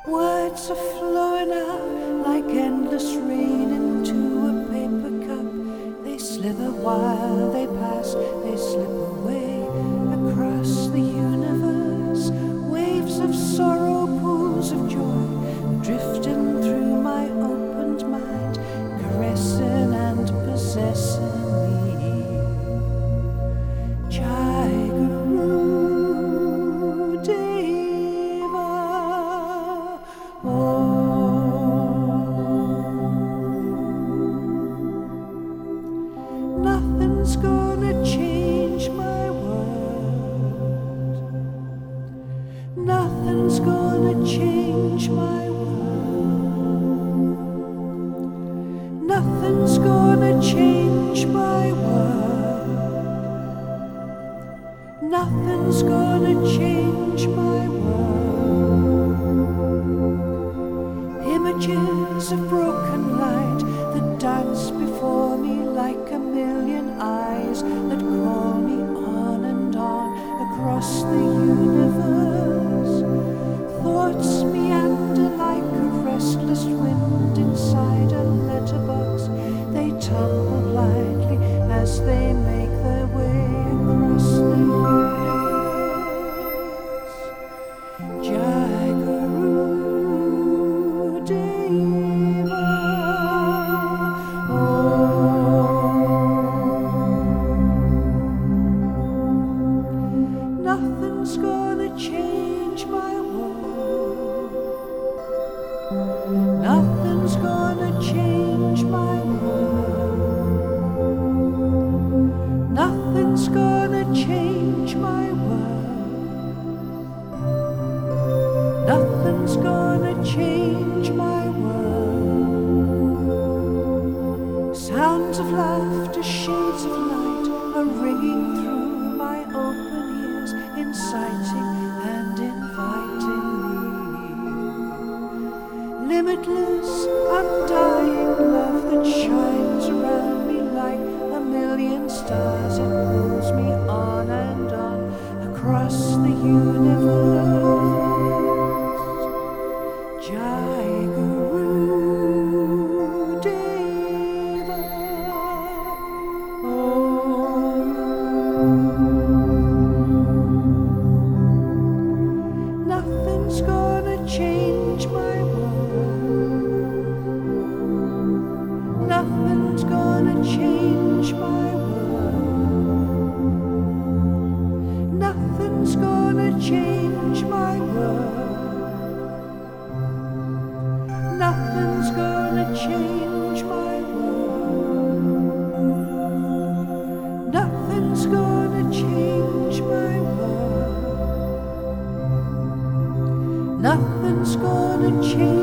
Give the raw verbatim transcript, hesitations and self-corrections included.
Words are flowing out like endless rain into a paper cup. They slither while they pass, they slip away across the universe. Waves of sorrow, pools of joy, drifting through my opened mind, caressing and possessing me. Jai Guru Deva. Nothing's gonna change my world. Nothing's gonna change my world. Nothing's gonna change my world. Nothing's gonna change my world. Images of broken light that dance before me like a million eyes that call me on and on across the universe. Thoughts meander like a restless wind inside a letterbox. They tumble lightly as they make their way across the universe. Jai Guru Deva. Nothing's gonna change my world. Nothing's gonna change my world. Nothing's gonna change my world. Nothing's gonna change my world. Sounds of laughter, shades of light are ringing through my open ears, inciting and inviting me. Limitless, undying love that shines around me like a million stars. It pulls me on and on across the universe. Jai Guru Deva. Nothing's gonna change my world. Nothing's gonna change my world. Nothing's gonna change my world. Nothing's gonna change my world. Nothing's gonna change my world. Nothing's gonna change.